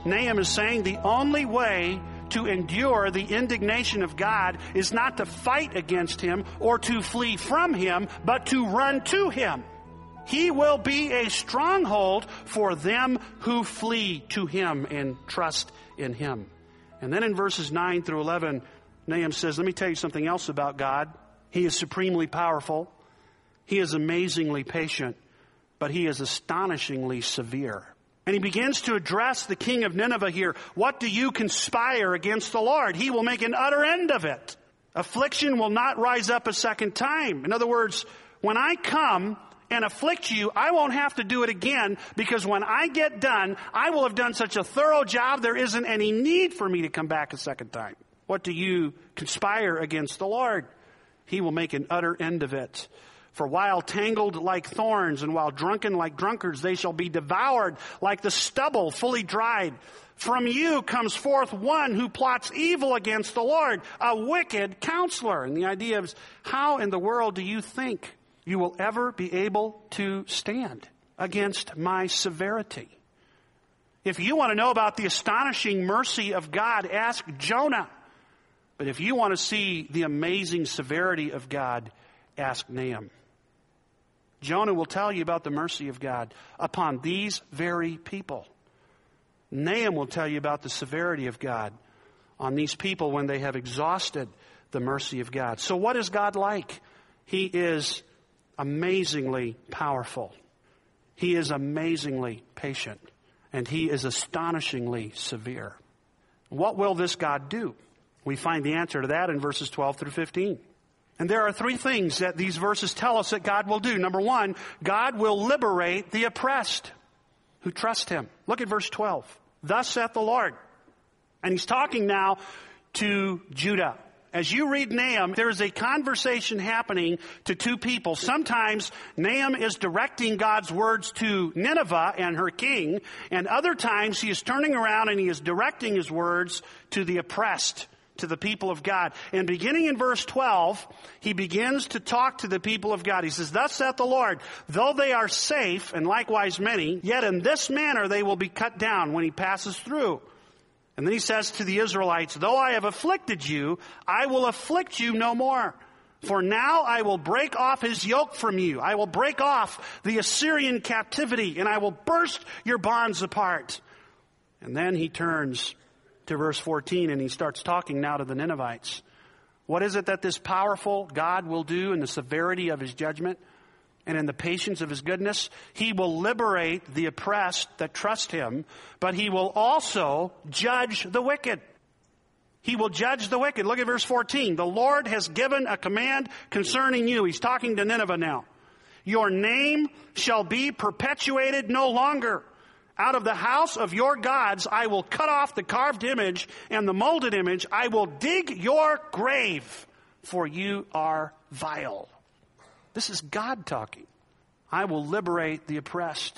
Nahum is saying the only way to endure the indignation of God is not to fight against him or to flee from him, but to run to him. He will be a stronghold for them who flee to him and trust in him. And then in verses 9 through 11, Nahum says, let me tell you something else about God. He is supremely powerful. He is amazingly patient, but he is astonishingly severe. And he begins to address the king of Nineveh here. What do you conspire against the Lord? He will make an utter end of it. Affliction will not rise up a second time. In other words, when I come and afflict you, I won't have to do it again, because when I get done, I will have done such a thorough job, there isn't any need for me to come back a second time. What do you conspire against the Lord? He will make an utter end of it. For while tangled like thorns and while drunken like drunkards, they shall be devoured like the stubble fully dried. From you comes forth one who plots evil against the Lord, a wicked counselor. And the idea is, how in the world do you think you will ever be able to stand against my severity? If you want to know about the astonishing mercy of God, ask Jonah. But if you want to see the amazing severity of God, ask Nahum. Jonah will tell you about the mercy of God upon these very people. Nahum will tell you about the severity of God on these people when they have exhausted the mercy of God. So what is God like? He is amazingly powerful. He is amazingly patient. And he is astonishingly severe. What will this God do? We find the answer to that in verses 12 through 15. And there are three things that these verses tell us that God will do. Number one, God will liberate the oppressed who trust him. Look at verse 12. Thus saith the Lord. And he's talking now to Judah. As you read Nahum, there is a conversation happening to two people. Sometimes Nahum is directing God's words to Nineveh and her king, and other times he is turning around and he is directing his words to the oppressed, to the people of God. And beginning in verse 12, he begins to talk to the people of God. He says, Thus saith the Lord, though they are safe, and likewise many, yet in this manner they will be cut down when he passes through. And then he says to the Israelites, Though I have afflicted you, I will afflict you no more. For now I will break off his yoke from you. I will break off the Assyrian captivity, and I will burst your bonds apart. And then he turns to verse 14, and he starts talking now to the Ninevites. What is it that this powerful God will do in the severity of his judgment and in the patience of his goodness? He will liberate the oppressed that trust him, but he will also judge the wicked. He will judge the wicked. Look at verse 14. The Lord has given a command concerning you. He's talking to Nineveh now. Your name shall be perpetuated no longer. Out of the house of your gods I will cut off the carved image and the molded image. I will dig your grave, for you are vile. This is God talking. I will liberate the oppressed.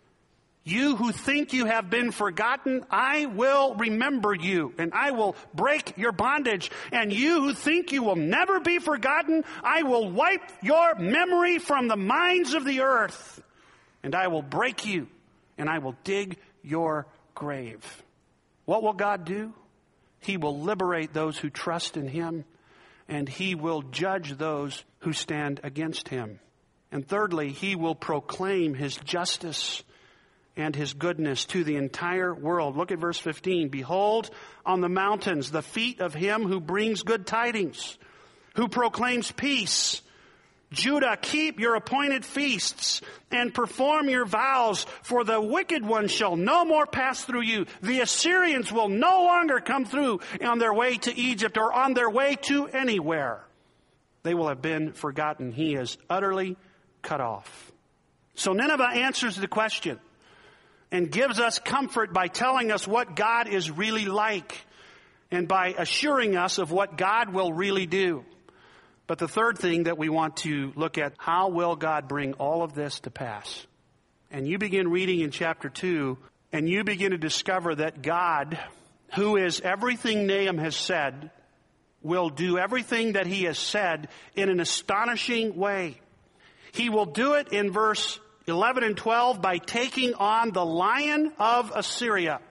You who think you have been forgotten, I will remember you, and I will break your bondage. And you who think you will never be forgotten, I will wipe your memory from the minds of the earth. And I will break you, and I will dig your grave. What will God do? He will liberate those who trust in him, and he will judge those who stand against him. And thirdly, he will proclaim his justice and his goodness to the entire world. Look at verse 15. Behold, on the mountains, the feet of him who brings good tidings, who proclaims peace. Judah, keep your appointed feasts and perform your vows, for the wicked one shall no more pass through you. The Assyrians will no longer come through on their way to Egypt or on their way to anywhere. They will have been forgotten. He is utterly cut off. So Nineveh answers the question and gives us comfort by telling us what God is really like and by assuring us of what God will really do. But the third thing that we want to look at, how will God bring all of this to pass? And you begin reading in chapter 2, and you begin to discover that God, who is everything Nahum has said, will do everything that he has said in an astonishing way. He will do it in verse 11 and 12 by taking on the lion of Assyria.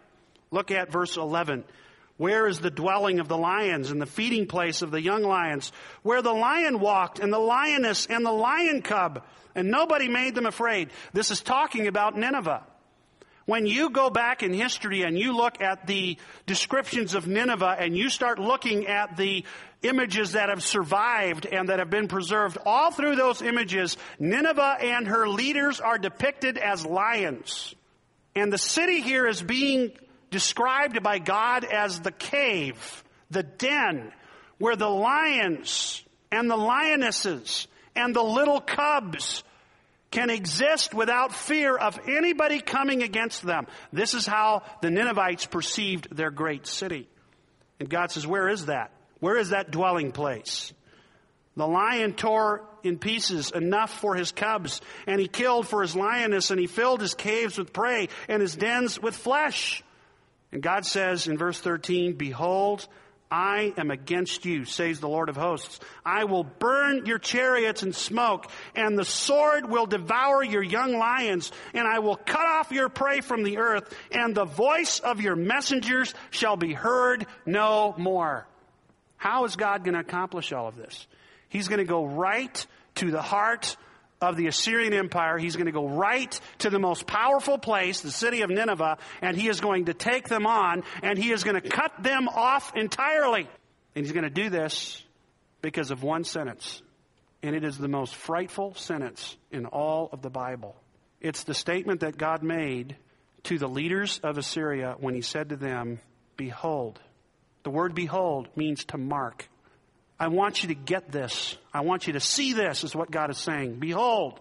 Look at verse 11. Where is the dwelling of the lions and the feeding place of the young lions? Where the lion walked and the lioness and the lion cub, and nobody made them afraid. This is talking about Nineveh. When you go back in history and you look at the descriptions of Nineveh and you start looking at the images that have survived and that have been preserved, all through those images, Nineveh and her leaders are depicted as lions. And the city here is being described by God as the cave, the den, where the lions and the lionesses and the little cubs can exist without fear of anybody coming against them. This is how the Ninevites perceived their great city. And God says, where is that? Where is that dwelling place? The lion tore in pieces enough for his cubs, and he killed for his lioness, and he filled his caves with prey and his dens with flesh. And God says in verse 13, behold, I am against you, says the Lord of hosts. I will burn your chariots in smoke, and the sword will devour your young lions, and I will cut off your prey from the earth, and the voice of your messengers shall be heard no more. How is God going to accomplish all of this? He's going to go right to the heart of the Assyrian Empire. He's going to go right to the most powerful place, the city of Nineveh, and he is going to take them on, and he is going to cut them off entirely. And he's going to do this because of one sentence. And it is the most frightful sentence in all of the Bible. It's the statement that God made to the leaders of Assyria when he said to them, behold. The word behold means to mark. I want you to get this. I want you to see this, is what God is saying. Behold,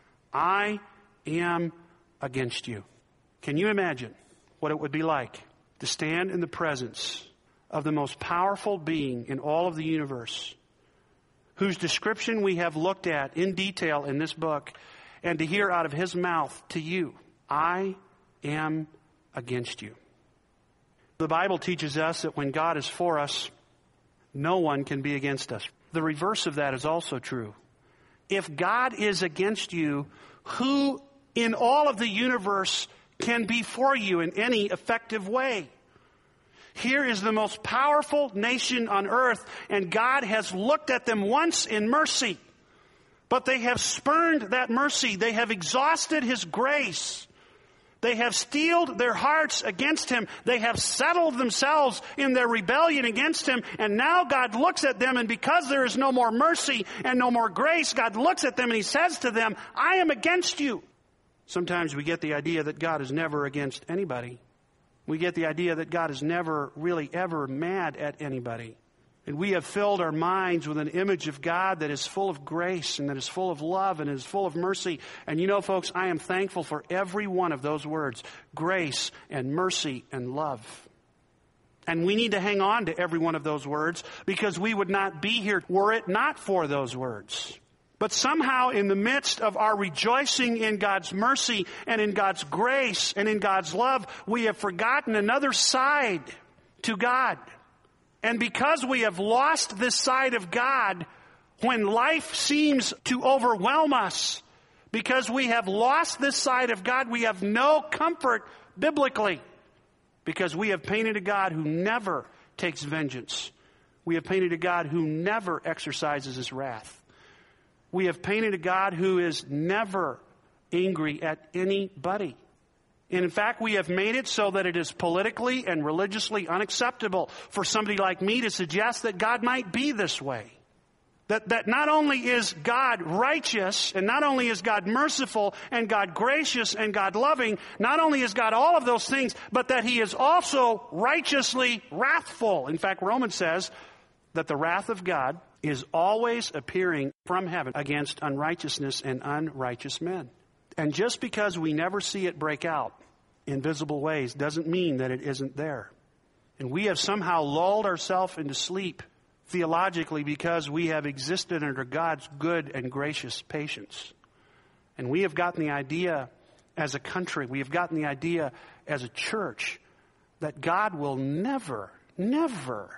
I am against you. Can you imagine what it would be like to stand in the presence of the most powerful being in all of the universe, whose description we have looked at in detail in this book, and to hear out of his mouth to you, I am against you. The Bible teaches us that when God is for us, no one can be against us. The reverse of that is also true. If God is against you, who in all of the universe can be for you in any effective way? Here is the most powerful nation on earth, and God has looked at them once in mercy. But they have spurned that mercy. They have exhausted his grace. They have steeled their hearts against him. They have settled themselves in their rebellion against him. And now God looks at them, and because there is no more mercy and no more grace, God looks at them and he says to them, I am against you. Sometimes we get the idea that God is never against anybody. We get the idea that God is never really ever mad at anybody. And we have filled our minds with an image of God that is full of grace and that is full of love and is full of mercy. And you know, folks, I am thankful for every one of those words, grace and mercy and love. And we need to hang on to every one of those words, because we would not be here were it not for those words. But somehow in the midst of our rejoicing in God's mercy and in God's grace and in God's love, we have forgotten another side to God. And because we have lost this side of God, when life seems to overwhelm us, because we have lost this side of God, we have no comfort biblically, because we have painted a God who never takes vengeance. We have painted a God who never exercises his wrath. We have painted a God who is never angry at anybody. And in fact, we have made it so that it is politically and religiously unacceptable for somebody like me to suggest that God might be this way. That not only is God righteous, and not only is God merciful, and God gracious, and God loving, not only is God all of those things, but that he is also righteously wrathful. In fact, Romans says that the wrath of God is always appearing from heaven against unrighteousness and unrighteous men. And just because we never see it break out in visible ways doesn't mean that it isn't there. And we have somehow lulled ourselves into sleep theologically because we have existed under God's good and gracious patience. And we have gotten the idea as a country, we have gotten the idea as a church that God will never, never,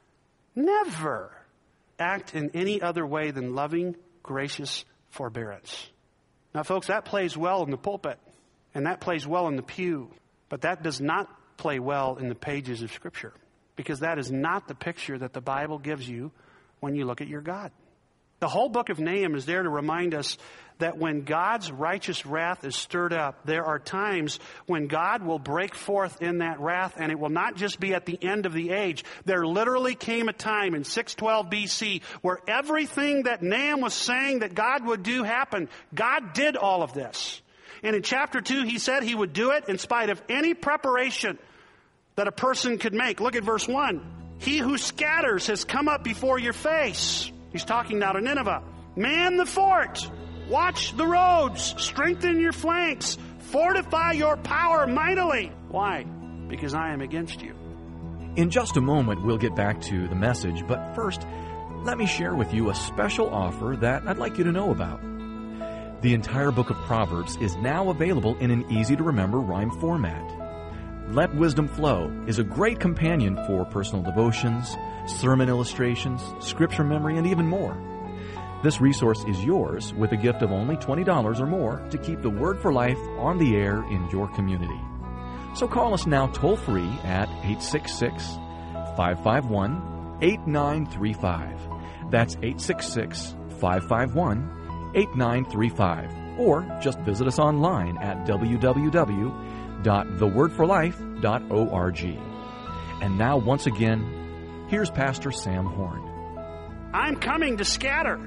never act in any other way than loving, gracious forbearance. Now, folks, that plays well in the pulpit, and that plays well in the pew, but that does not play well in the pages of Scripture, because that is not the picture that the Bible gives you when you look at your God. The whole book of Nahum is there to remind us that when God's righteous wrath is stirred up, there are times when God will break forth in that wrath, and it will not just be at the end of the age. There literally came a time in 612 BC where everything that Nahum was saying that God would do happened. God did all of this. And in chapter 2, he said he would do it in spite of any preparation that a person could make. Look at verse 1. He who scatters has come up before your face. He's talking now to Nineveh. Man the fort. Watch the roads. Strengthen your flanks. Fortify your power mightily. Why? Because I am against you. In just a moment, we'll get back to the message, but first, let me share with you a special offer that I'd like you to know about. The entire book of Proverbs is now available in an easy-to-remember rhyme format. Let Wisdom Flow is a great companion for personal devotions, sermon illustrations, scripture memory, and even more. This resource is yours with a gift of only $20 or more to keep the Word for Life on the air in your community. So call us now toll-free at 866-551-8935. That's 866-551-8935. Or just visit us online at www.thewordforlife.org. And now, once again, here's Pastor Sam Horn. I'm coming to scatter.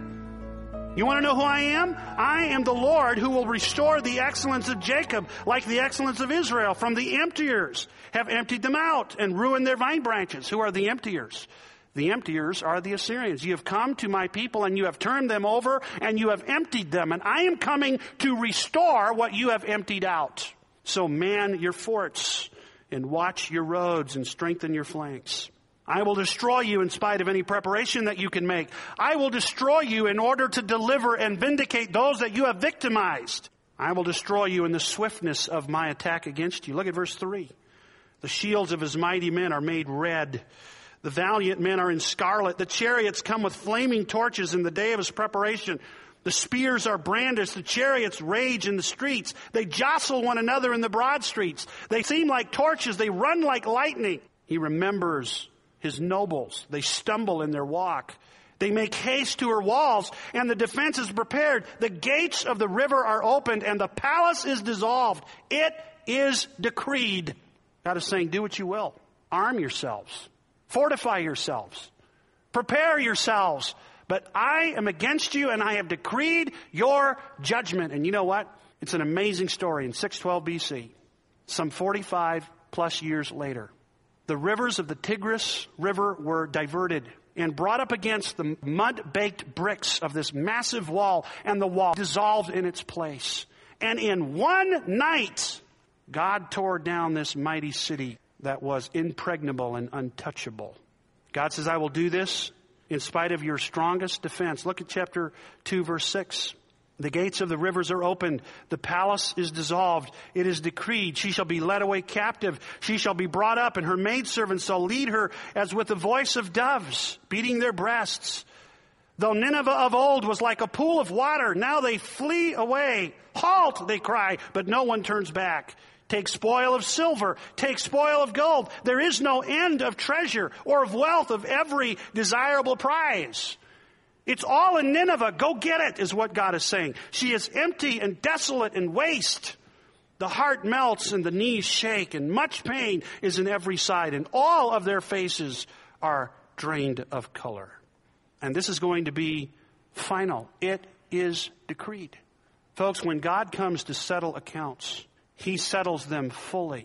You want to know who I am? I am the Lord who will restore the excellence of Jacob like the excellence of Israel. From the emptiers have emptied them out and ruined their vine branches. Who are the emptiers? The emptiers are the Assyrians. You have come to my people and you have turned them over and you have emptied them. And I am coming to restore what you have emptied out. So man your forts and watch your roads and strengthen your flanks. I will destroy you in spite of any preparation that you can make. I will destroy you in order to deliver and vindicate those that you have victimized. I will destroy you in the swiftness of my attack against you. Look at verse 3. The shields of his mighty men are made red. The valiant men are in scarlet. The chariots come with flaming torches in the day of his preparation. The spears are brandished. The chariots rage in the streets. They jostle one another in the broad streets. They seem like torches. They run like lightning. He remembers his nobles. They stumble in their walk. They make haste to her walls, and the defense is prepared. The gates of the river are opened, and the palace is dissolved. It is decreed. God is saying, do what you will. Arm yourselves. Fortify yourselves. Prepare yourselves. But I am against you, and I have decreed your judgment. And you know what? It's an amazing story. In 612 BC, some 45 plus years later, the rivers of the Tigris River were diverted and brought up against the mud-baked bricks of this massive wall, and the wall dissolved in its place. And in one night, God tore down this mighty city that was impregnable and untouchable. God says, I will do this in spite of your strongest defense. Look at chapter 2, verse 6. The gates of the rivers are opened. The palace is dissolved. It is decreed. She shall be led away captive. She shall be brought up, and her maidservants shall lead her as with the voice of doves, beating their breasts. Though Nineveh of old was like a pool of water, now they flee away. Halt, they cry, but no one turns back. Take spoil of silver. Take spoil of gold. There is no end of treasure or of wealth of every desirable prize. It's all in Nineveh. Go get it, is what God is saying. She is empty and desolate and waste. The heart melts and the knees shake, and much pain is in every side, and all of their faces are drained of color. And this is going to be final. It is decreed. Folks, when God comes to settle accounts, he settles them fully,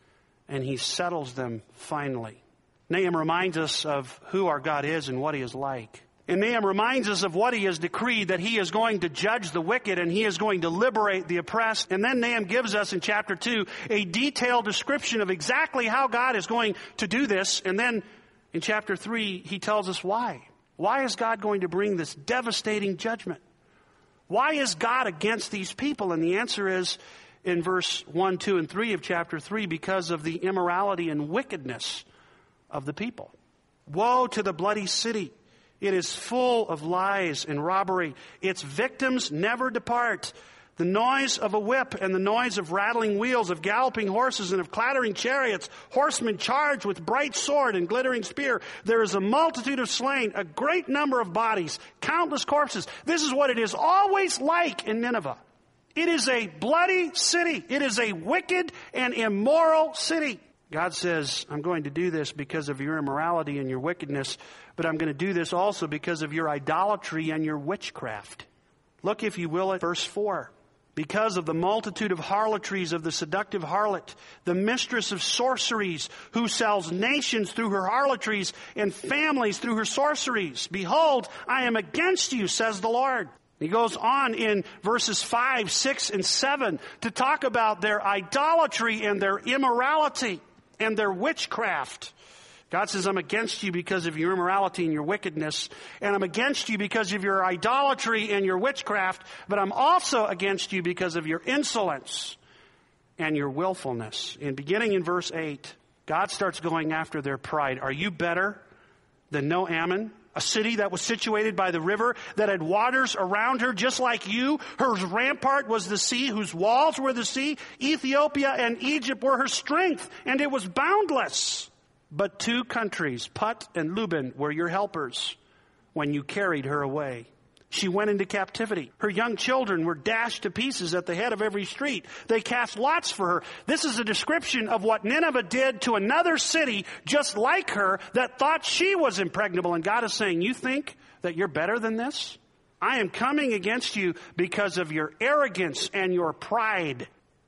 and he settles them finally. Nahum reminds us of who our God is and what he is like. And Nahum reminds us of what he has decreed, that he is going to judge the wicked and he is going to liberate the oppressed. And then Nahum gives us in chapter 2 a detailed description of exactly how God is going to do this. And then in chapter 3, he tells us why. Why is God going to bring this devastating judgment? Why is God against these people? And the answer is in verse 1, 2, and 3 of chapter 3, because of the immorality and wickedness of the people. Woe to the bloody city. It is full of lies and robbery. Its victims never depart. The noise of a whip and the noise of rattling wheels, of galloping horses and of clattering chariots, horsemen charged with bright sword and glittering spear. There is a multitude of slain, a great number of bodies, countless corpses. This is what it is always like in Nineveh. It is a bloody city. It is a wicked and immoral city. God says, I'm going to do this because of your immorality and your wickedness, but I'm going to do this also because of your idolatry and your witchcraft. Look, if you will, at verse 4. Because of the multitude of harlotries of the seductive harlot, the mistress of sorceries, who sells nations through her harlotries and families through her sorceries. Behold, I am against you, says the Lord. He goes on in verses 5, 6, and 7 to talk about their idolatry and their immorality and their witchcraft. God says, I'm against you because of your immorality and your wickedness, and I'm against you because of your idolatry and your witchcraft, but I'm also against you because of your insolence and your willfulness. And beginning in verse 8, God starts going after their pride. Are you better than No Ammon, a city that was situated by the river, that had waters around her just like you? Her rampart was the sea, whose walls were the sea. Ethiopia and Egypt were her strength, and it was boundless. But 2 countries, Put and Luban, were your helpers when you carried her away. She went into captivity. Her young children were dashed to pieces at the head of every street. They cast lots for her. This is a description of what Nineveh did to another city just like her that thought she was impregnable. And God is saying, you think that you're better than this? I am coming against you because of your arrogance and your pride.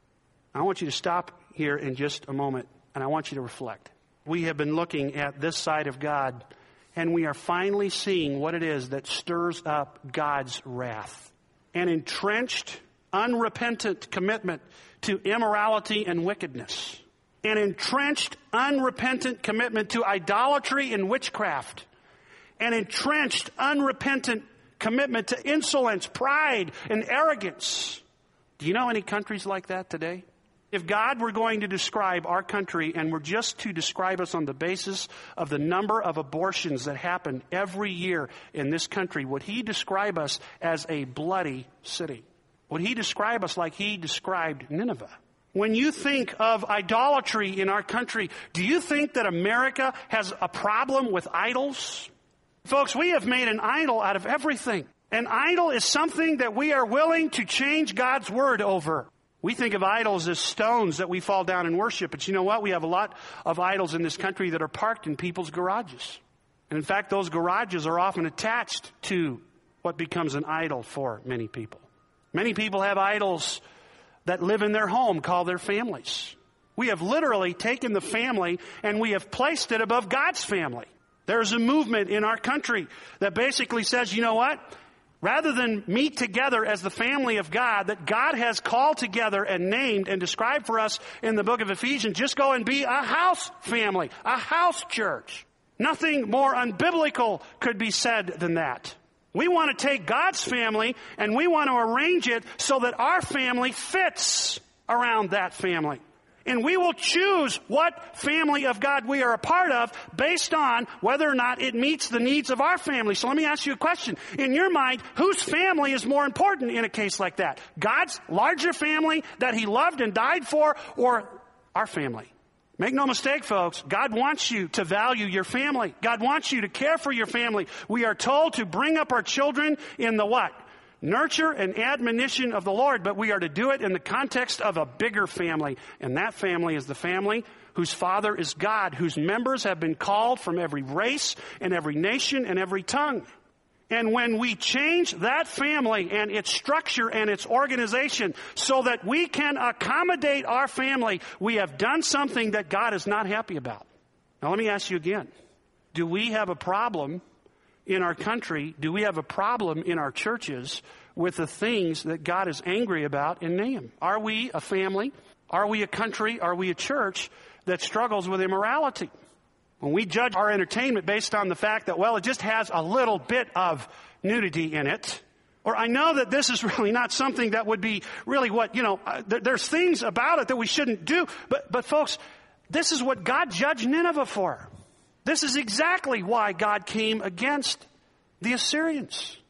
I want you to stop here in just a moment, and I want you to reflect. We have been looking at this side of God, and we are finally seeing what it is that stirs up God's wrath. An entrenched, unrepentant commitment to immorality and wickedness. An entrenched, unrepentant commitment to idolatry and witchcraft. An entrenched, unrepentant commitment to insolence, pride, and arrogance. Do you know any countries like that today? If God were going to describe our country and were just to describe us on the basis of the number of abortions that happen every year in this country, would he describe us as a bloody city? Would he describe us like he described Nineveh? When you think of idolatry in our country, do you think that America has a problem with idols? Folks, we have made an idol out of everything. An idol is something that we are willing to change God's word over. We think of idols as stones that we fall down and worship. But you know what? We have a lot of idols in this country that are parked in people's garages. And in fact, those garages are often attached to what becomes an idol for many people. Many people have idols that live in their home, called their families. We have literally taken the family and we have placed it above God's family. There's a movement in our country that basically says, you know what? Rather than meet together as the family of God that God has called together and named and described for us in the book of Ephesians, just go and be a house family, a house church. Nothing more unbiblical could be said than that. We want to take God's family and we want to arrange it so that our family fits around that family. And we will choose what family of God we are a part of based on whether or not it meets the needs of our family. So let me ask you a question. In your mind, whose family is more important in a case like that? God's larger family that he loved and died for, or our family? Make no mistake, folks, God wants you to value your family. God wants you to care for your family. We are told to bring up our children in the what? Nurture and admonition of the Lord, but we are to do it in the context of a bigger family. And that family is the family whose father is God, whose members have been called from every race and every nation and every tongue. And when we change that family and its structure and its organization so that we can accommodate our family, we have done something that God is not happy about. Now let me ask you again. Do we have a problem in our country? Do we have a problem in our churches with the things that God is angry about in Nahum? Are we a family? Are we a country? Are we a church that struggles with immorality? When we judge our entertainment based on the fact that, well, it just has a little bit of nudity in it, or I know that this is really not something that would be really what, there's things about it that we shouldn't do. But folks, this is what God judged Nineveh for. This is exactly why God came against the Assyrians.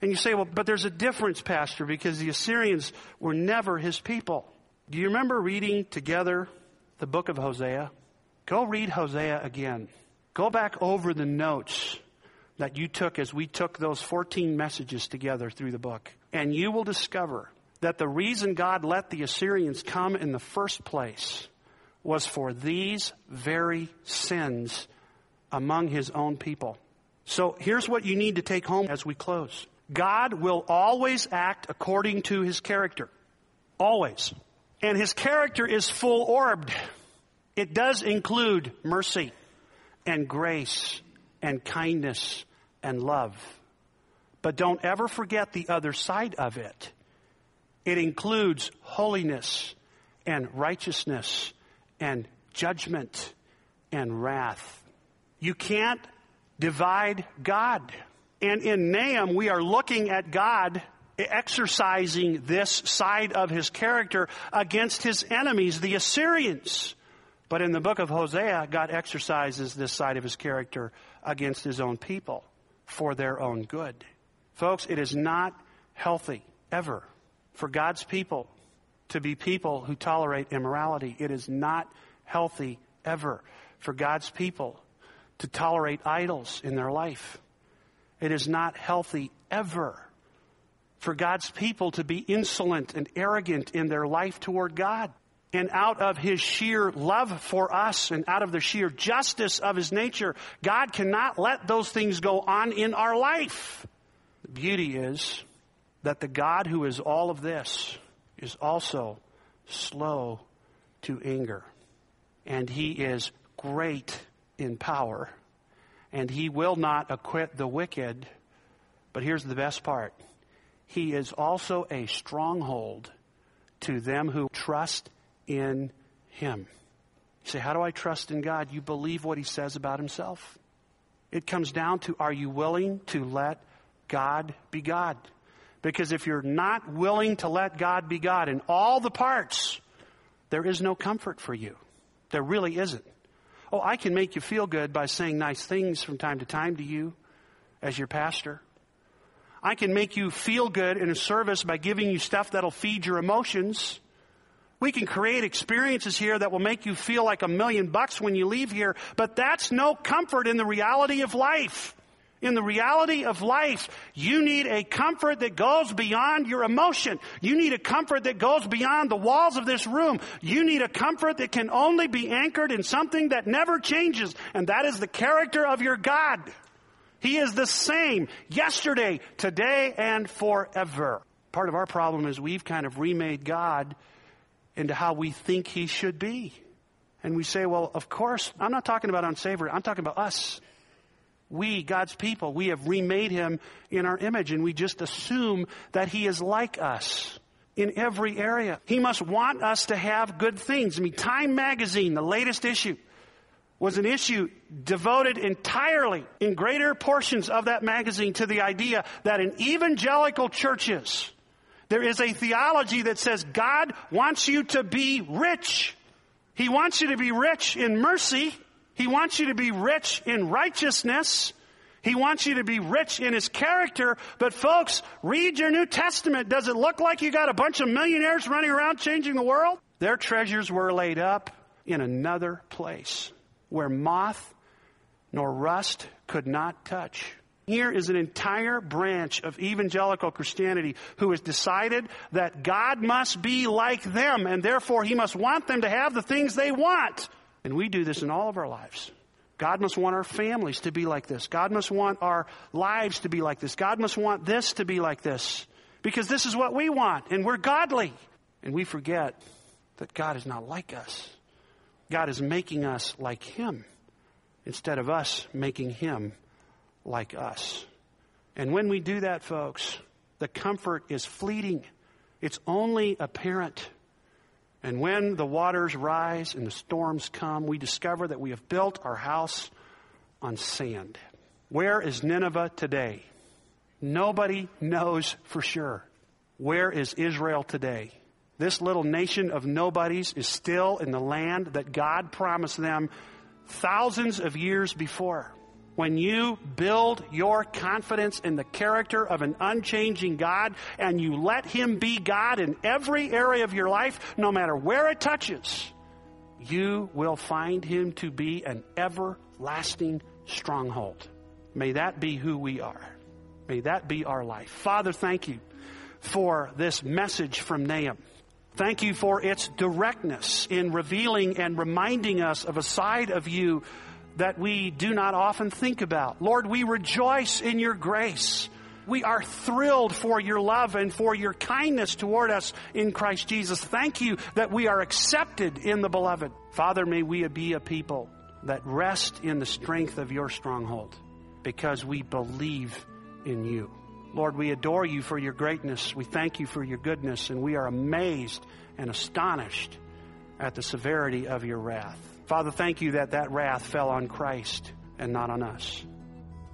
And you say, well, but there's a difference, Pastor, because the Assyrians were never his people. Do you remember reading together the book of Hosea? Go read Hosea again. Go back over the notes that you took as we took those 14 messages together through the book. And you will discover that the reason God let the Assyrians come in the first place was for these very sins among his own people. So here's what you need to take home as we close. God will always act according to his character. Always. And his character is full-orbed. It does include mercy and grace and kindness and love. But don't ever forget the other side of it. It includes holiness and righteousness and judgment and wrath. You can't divide God. And in Nahum, we are looking at God exercising this side of his character against his enemies, the Assyrians. But in the book of Hosea, God exercises this side of his character against his own people for their own good. Folks, it is not healthy ever for God's people to be people who tolerate immorality. It is not healthy ever for God's people to tolerate idols in their life. It is not healthy ever for God's people to be insolent and arrogant in their life toward God. And out of his sheer love for us and out of the sheer justice of his nature, God cannot let those things go on in our life. The beauty is that the God who is all of this is also slow to anger. And he is great in power. And he will not acquit the wicked. But here's the best part. He is also a stronghold to them who trust in him. You say, how do I trust in God? You believe what he says about himself. It comes down to, are you willing to let God be God? Because if you're not willing to let God be God in all the parts, there is no comfort for you. There really isn't. Oh, I can make you feel good by saying nice things from time to time to you as your pastor. I can make you feel good in a service by giving you stuff that'll feed your emotions. We can create experiences here that will make you feel like $1 million when you leave here, but that's no comfort in the reality of life. In the reality of life, you need a comfort that goes beyond your emotion. You need a comfort that goes beyond the walls of this room. You need a comfort that can only be anchored in something that never changes, and that is the character of your God. He is the same yesterday, today, and forever. Part of our problem is we've kind of remade God into how we think he should be. And we say, well, of course, I'm not talking about unsavory. I'm talking about us. We, God's people, we have remade him in our image, and we just assume that he is like us in every area. He must want us to have good things. I mean, Time magazine, the latest issue, was an issue devoted entirely in greater portions of that magazine to the idea that in evangelical churches, there is a theology that says God wants you to be rich. He wants you to be rich in mercy. He wants you to be rich in righteousness. He wants you to be rich in his character. But folks, read your New Testament. Does it look like you got a bunch of millionaires running around changing the world? Their treasures were laid up in another place where moth nor rust could not touch. Here is an entire branch of evangelical Christianity who has decided that God must be like them, and therefore he must want them to have the things they want. And we do this in all of our lives. God must want our families to be like this. God must want our lives to be like this. God must want this to be like this. Because this is what we want, and we're godly. And we forget that God is not like us. God is making us like him instead of us making him like us. And when we do that, folks, the comfort is fleeting. It's only apparent. And when the waters rise and the storms come, we discover that we have built our house on sand. Where is Nineveh today? Nobody knows for sure. Where is Israel today? This little nation of nobodies is still in the land that God promised them thousands of years before. When you build your confidence in the character of an unchanging God and you let Him be God in every area of your life, no matter where it touches, you will find Him to be an everlasting stronghold. May that be who we are. May that be our life. Father, thank you for this message from Nahum. Thank you for its directness in revealing and reminding us of a side of you that we do not often think about. Lord, we rejoice in your grace. We are thrilled for your love and for your kindness toward us in Christ Jesus. Thank you that we are accepted in the beloved. Father, may we be a people that rest in the strength of your stronghold because we believe in you. Lord, we adore you for your greatness. We thank you for your goodness, and we are amazed and astonished at the severity of your wrath. Father, thank you that that wrath fell on Christ and not on us.